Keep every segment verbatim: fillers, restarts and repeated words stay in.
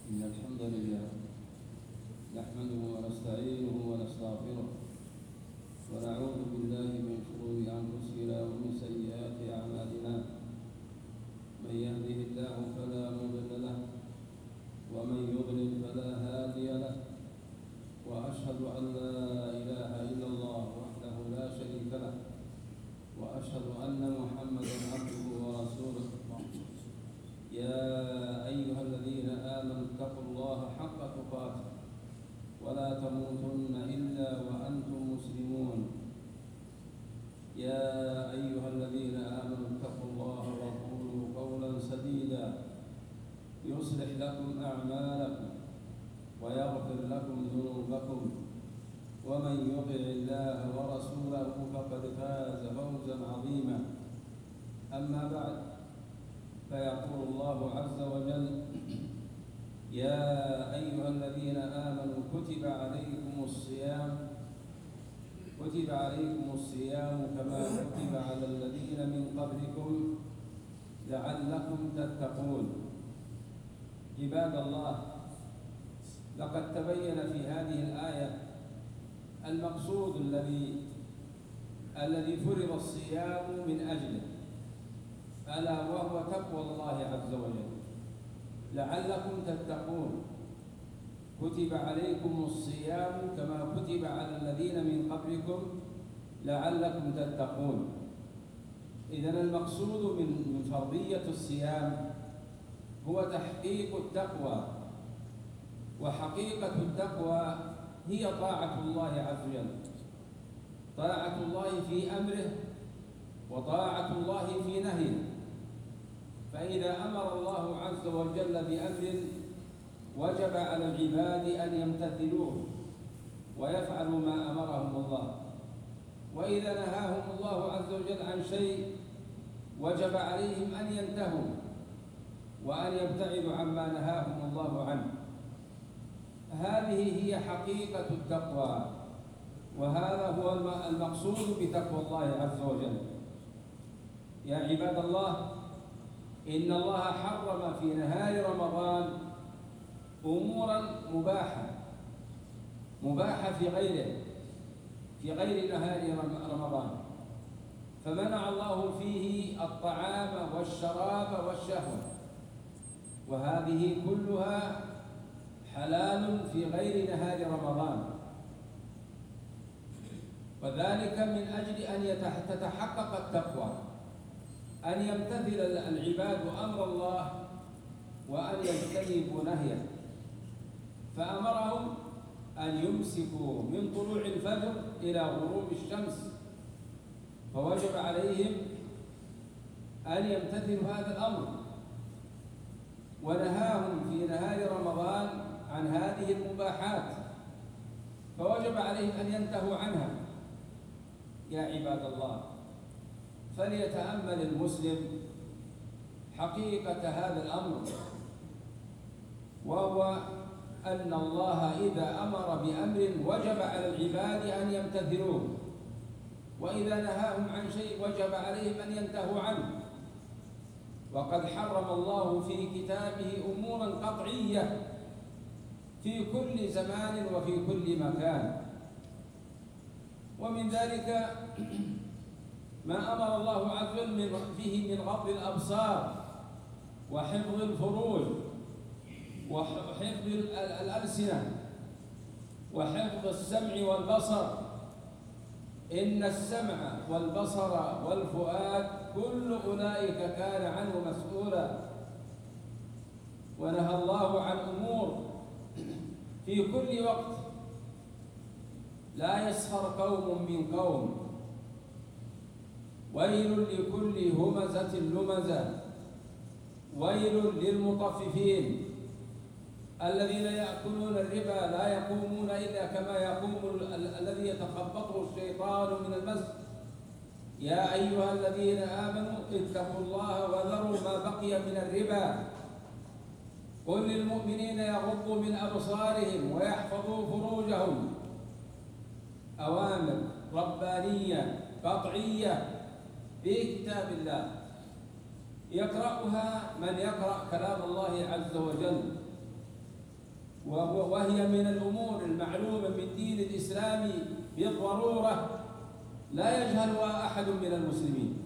إن الحمد لله نحمده ونستعينه ونستغفره ونعوذ بالله من شرور أنفسنا ومن سيئات أعمالنا. من يهده الله فلا مضل له ومن يضلل فلا هادي له، وأشهد أن لا إله إلا الله وحده لا شريك له، وأشهد أن محمدا عبده ورسوله. يا أيها الذين آمنوا اتقوا الله حق تقاته ولا تموتن إلا وأنتم مسلمون. يا أيها الذين آمنوا اتقوا الله وقولوا قولا سديدا يصلح لكم أعمالكم ويغفر لكم ذنوبكم، ومن يطع الله ورسوله فقد فاز فوزا عظيما. أما بعد، فيقول الله عز وجل: يا أيها الذين آمنوا كتب عليكم الصيام كتب عليكم الصيام كما كتب على الذين من قبلكم لعلكم تتقون. عباد الله، لقد تبين في هذه الآية المقصود الذي الذي فرض الصيام من أجله، ألا وهو تقوى الله عز وجل لعلكم تتقون. كتب عليكم الصيام كما كتب على الذين من قبلكم لعلكم تتقون. إذن المقصود من من فرضية الصيام هو تحقيق التقوى، وحقيقة التقوى هي طاعة الله عز وجل، طاعة الله في أمره وطاعة الله في نهيه. فإذا أمر الله عز وجل بأمر وجب على العباد أن يمتثلوه ويفعلوا ما أمرهم الله، وإذا نهاهم الله عز وجل عن شيء وجب عليهم أن ينتهوا وأن يبتعدوا عما نهاهم الله عنه. هذه هي حقيقة التقوى، وهذا هو المقصود بتقوى الله عز وجل. يا عباد الله، إن الله حرم في نهار رمضان أمورا مباحة مباحة في غيره في غير نهار رمضان، فمنع الله فيه الطعام والشراب والشهوة، وهذه كلها حلال في غير نهار رمضان، وذلك من أجل أن تتحقق التقوى، أن يمتثل العباد أمر الله وأن يجتنبوا نهيه. فأمرهم أن يمسكوا من طلوع الفجر إلى غروب الشمس، فوجب عليهم أن يمتثلوا هذا الأمر، ونهاهم في نهار رمضان عن هذه المباحات، فوجب عليهم أن ينتهوا عنها. يا عباد الله، فليتأمل المسلم حقيقة هذا الأمر، وهو أن الله إذا أمر بأمر وجب على العباد أن يمتثلوه، وإذا نهاهم عن شيء وجب عليهم أن ينتهوا عنه. وقد حرم الله في كتابه أمورا قطعية في كل زمان وفي كل مكان، ومن ذلك ما أمر الله عز وجل فيه من غض الأبصار وحفظ الفروج وحفظ الألسنة وحفظ السمع والبصر. إن السمع والبصر والفؤاد كل أولئك كان عنه مسؤولا. ونهى الله عن أمور في كل وقت: لا يسخر قوم من قوم، ويل لكل همزة لمزة، ويل للمطففين الذين يأكلون الربا لا يقومون إلا كما يقوم الذي يتخبطه الشيطان من المس. يا أيها الذين آمنوا اتقوا الله وذروا ما بقي من الربا. قل للمؤمنين يغضوا من أبصارهم ويحفظوا فروجهم. أوامر ربانية قطعية في كتاب الله، يقرأها من يقرأ كلام الله عز وجل، وهي من الأمور المعلومة من دين الإسلام بالضرورة لا يجهلها أحد من المسلمين.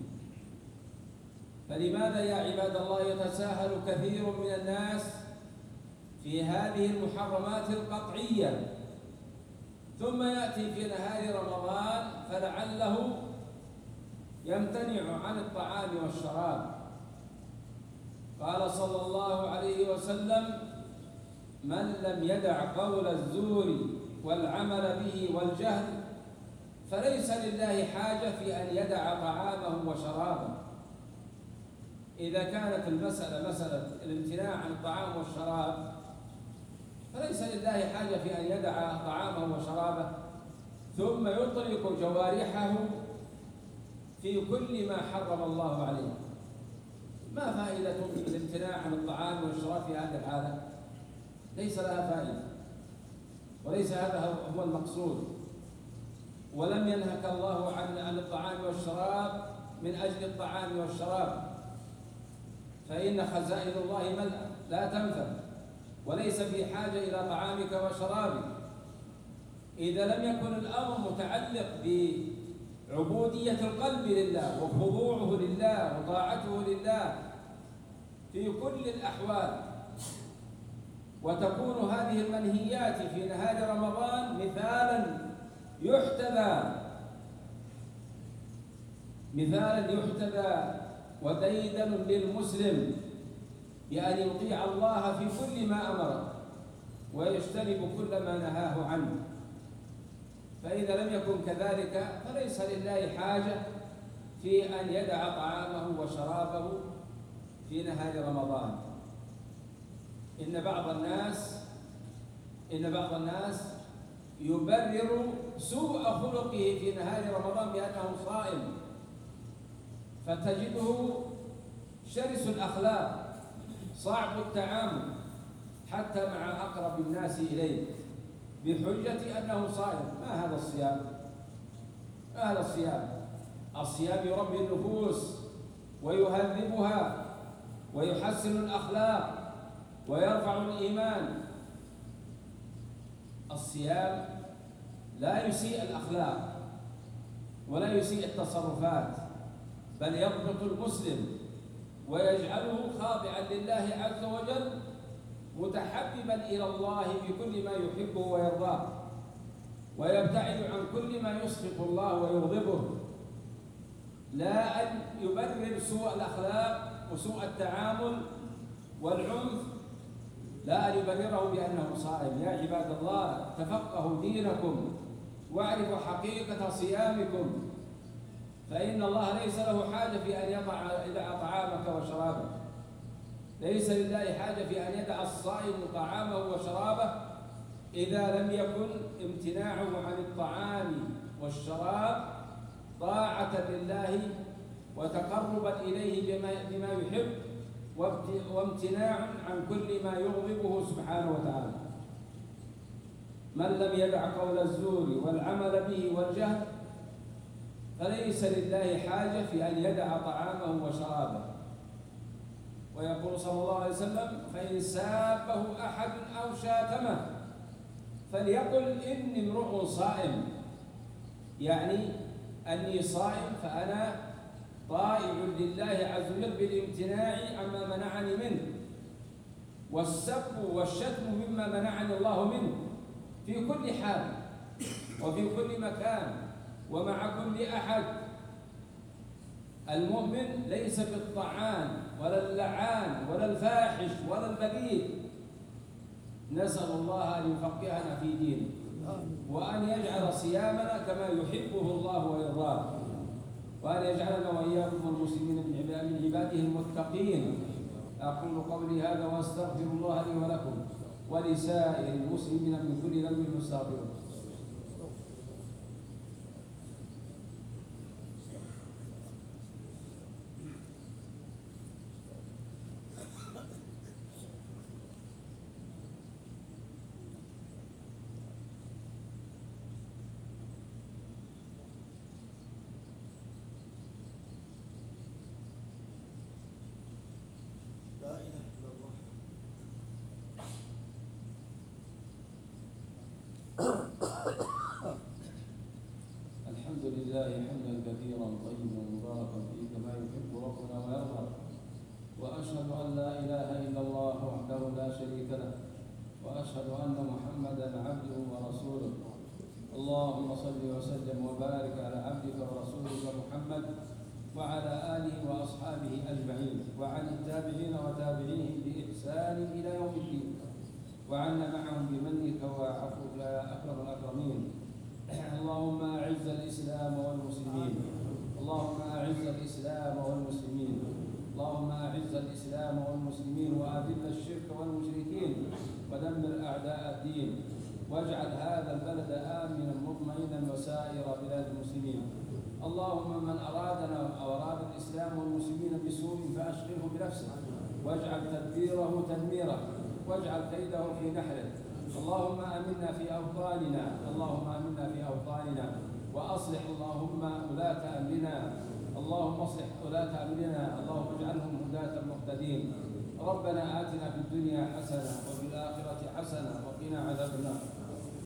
فلماذا يا عباد الله يتساهل كثير من الناس في هذه المحرمات القطعية، ثم يأتي في نهار رمضان فلعله يمتنع عن الطعام والشراب؟ قال صلى الله عليه وسلم: من لم يدع قول الزور والعمل به والجهل فليس لله حاجة في أن يدع طعامه وشرابه. إذا كانت المسألة مسألة الامتناع عن الطعام والشراب فليس لله حاجة في أن يدع طعامه وشرابه ثم يطلق جوارحه في كل ما حرم الله عليه. ما فائدة الامتناع عن الطعام والشراب في هذه الحالة؟ ليس لها فائدة، وليس هذا هو المقصود. ولم ينهك الله عن عن الطعام والشراب من أجل الطعام والشراب، فإن خزائن الله ملأى لا تنفد، وليس في حاجة إلى طعامك وشرابك. إذا لم يكن الأمر متعلق بعبودية القلب لله وخضوعه لله وطاعته لله في كل الأحوال، وتكون هذه المنهيات في نهار رمضان مثالا يحتذى مثالا يحتذى وديدن للمسلم بأن يطيع الله في كل ما أمره ويجتنب كل ما نهاه عنه. فإذا لم يكن كذلك فليس لله حاجة في أن يدع طعامه وشرابه في نهار رمضان. إن بعض الناس إن بعض الناس يبرر سوء خلقه في نهار رمضان بأنه صائم، فتجده شرس الأخلاق صعب التعامل حتى مع أقرب الناس إليه بحجة أنه صائم. ما هذا الصيام؟ ما هذا الصيام؟ الصيام يربي النفوس ويهذبها ويحسن الأخلاق ويرفع الإيمان. الصيام لا يسيء الأخلاق ولا يسيء التصرفات، بل يضبط المسلم ويجعله خاضعا لله عز وجل متحببا إلى الله بكل ما يحبه ويرضاه، ويبتعد عن كل ما يسخط الله ويغضبه، لا أن يبرر سوء الأخلاق وسوء التعامل والعنف، لا أن يبرره بأنه صائم. يا عباد الله تفقهوا دينكم واعرفوا حقيقة صيامكم، فإن الله ليس له حاجة في أن يدع طعامك وشرابك. ليس لله حاجة في أن يدع الصائم طعامه وشرابه إذا لم يكن امتناعه عن الطعام والشراب طاعة لله وتقربا إليه بما, بما يحب، وامتناع عن كل ما يغضبه سبحانه وتعالى. من لم يدع قول الزور والعمل به والجهل فليس لله حاجة في أن يدع طعامه وشرابه. ويقول صلى الله عليه وسلم: فإن سابه أحد أو شاتمه فليقل إني امرؤ صائم، يعني أني صائم فأنا طائع لله عز وجل بالامتناع عما منعني منه، والسب والشتم مما منعني الله منه، في كل حال وفي كل مكان ومع كل أحد. المؤمن ليس بالطعان ولا اللعان ولا الفاحش ولا البذيء. نسأل الله أن يفقهنا في دينه وأن يجعل صيامنا كما يحبه الله ويرضاه، وأن يجعلنا وإياكم المسلمين من عباده المتقين. أقول قولي هذا وأستغفر الله لي ولكم ولسائر المسلمين من كل ذنب فاستغفروه. الحمد لله حمدا كثيرا طيبا مباركا فيه كما يحب ربنا ويرضى، واشهد ان لا اله الا الله وحده لا شريك له، واشهد ان محمدا عبده ورسوله. اللهم صل وسلم وبارك على عبدك ورسولك محمد وعلى اله واصحابه اجمعين، وعن التابعين وتابعيهم باحسان الى يوم الدين، وعنا معهم بمنك وعفوك يا اكرم الاكرمين. اللهم اعز الاسلام والمسلمين، اللهم اعز الاسلام والمسلمين، اللهم اعز الاسلام والمسلمين واذل الشرك والمشركين ودمر اعداء الدين، واجعل هذا البلد امنا مطمئنا وسائر بلاد المسلمين. اللهم من ارادنا او اراد الاسلام والمسلمين بسوء فاشغله بنفسه، واجعل تدبيره تدميره، واجعل كيده في نحره. اللهم امنا في اوطاننا، اللهم امنا في اوطاننا، واصلح اللهم ولاة امرنا، اللهم اصلح ولاة امرنا، اللهم اجعلهم هداة مهتدين. ربنا آتنا في الدنيا حسنة وفي الآخرة حسنة وقنا عذاب النار.